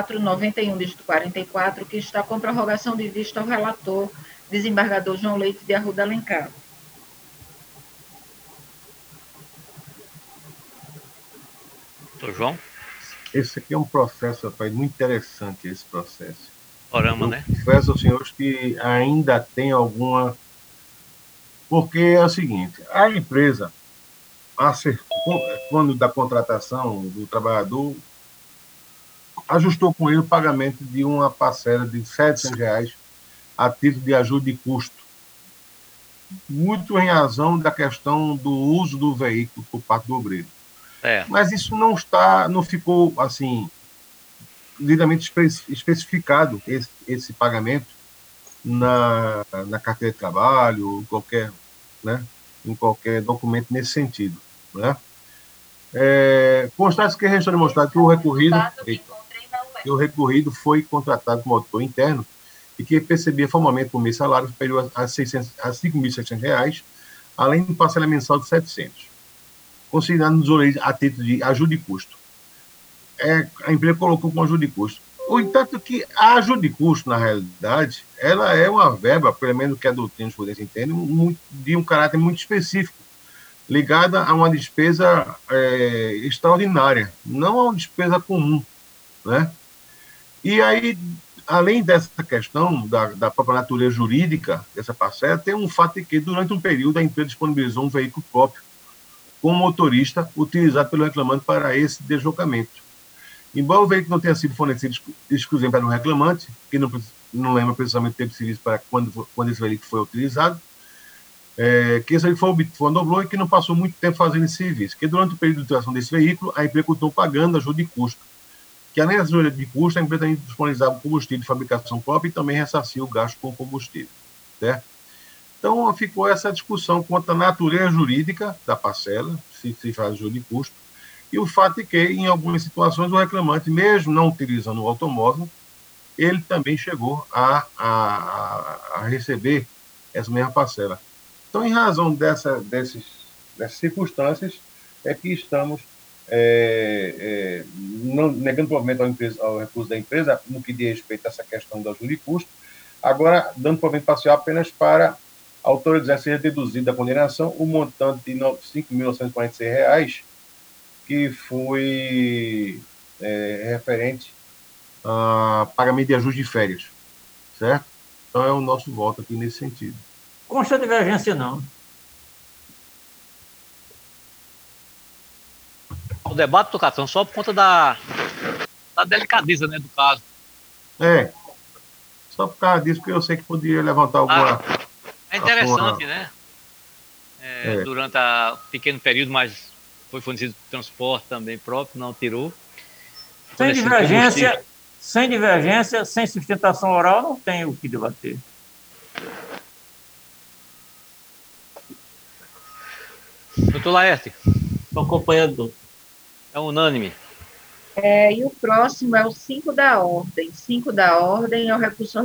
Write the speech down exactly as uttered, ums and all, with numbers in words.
noventa e um, dígito quarenta e quatro, que está com prorrogação de vista ao relator, desembargador João Leite de Arruda Alencar. Doutor João? Esse aqui é um processo, rapaz, muito interessante esse processo. Orama, Eu né? confesso aos senhores que ainda tem alguma... Porque é o seguinte, a empresa, acertou, quando da contratação do trabalhador, ajustou com ele o pagamento de uma parcela de setecentos reais a título de ajuda de custo, muito em razão da questão do uso do veículo por parte do obreiro. É. Mas isso não está, não ficou assim devidamente especificado esse, esse pagamento na, na carteira de trabalho, qualquer, né, em qualquer documento nesse sentido, né? É, constata-se que resta demonstrado que o recorrido, que o recorrido foi contratado como auditor interno e que percebia formalmente por mês salário superior a, a cinco mil e seiscentos reais, além de parcela mensal de setecentos, considerando os orelhos a título de ajuda de custo. É, a empresa colocou como ajuda de custo. O entanto que a ajuda de custo, na realidade, ela é uma verba, pelo menos que a doutrina de jurisprudência entende, de um caráter muito específico, ligada a uma despesa é, extraordinária, não a uma despesa comum, né? E aí, além dessa questão da, da própria natureza jurídica dessa parcela, tem um fato de que, durante um período, a empresa disponibilizou um veículo próprio com motorista utilizado pelo reclamante para esse deslocamento. Embora o veículo não tenha sido fornecido exclusivamente para o reclamante, que não, não lembra precisamente o tempo de serviço para quando, quando esse veículo foi utilizado, é, que esse veículo foi, foi nobrou e que não passou muito tempo fazendo esse serviço, que durante o período de utilização desse veículo, a empresa continuou pagando ajuda de custo, que além da ajuda de custo, a empresa também disponibilizava combustível de fabricação própria e também ressarcia o gasto com combustível, certo? Então, ficou essa discussão quanto à natureza jurídica da parcela, se se faz ajuda de custo, e o fato de que, em algumas situações, o reclamante, mesmo não utilizando o automóvel, ele também chegou a, a, a receber essa mesma parcela. Então, em razão dessa, desses, dessas circunstâncias, é que estamos é, é, não, negando provimento ao, empresa, ao recurso da empresa, no que diz respeito a essa questão da ajuda de custo, agora dando provimento parcial apenas para autorizar ser deduzida da condenação o montante de cinco mil novecentos e quarenta e seis reais, que foi é, referente a pagamento de ajuste de férias, certo? Então é o nosso voto aqui nesse sentido. Consta divergência, não. O debate, Tucatão, só por conta da, da delicadeza, né, do caso. É, só por causa disso, porque eu sei que poderia levantar alguma... Ah, é interessante, alguma, né? É, é. Durante a pequeno período, mas foi fornecido transporte também próprio, não tirou. Sem divergência, sem divergência, sem sustentação oral, não tem o que debater. Doutor Laerte. Estou acompanhando. É unânime. É, e o próximo é o cinco da ordem. cinco da ordem é o recurso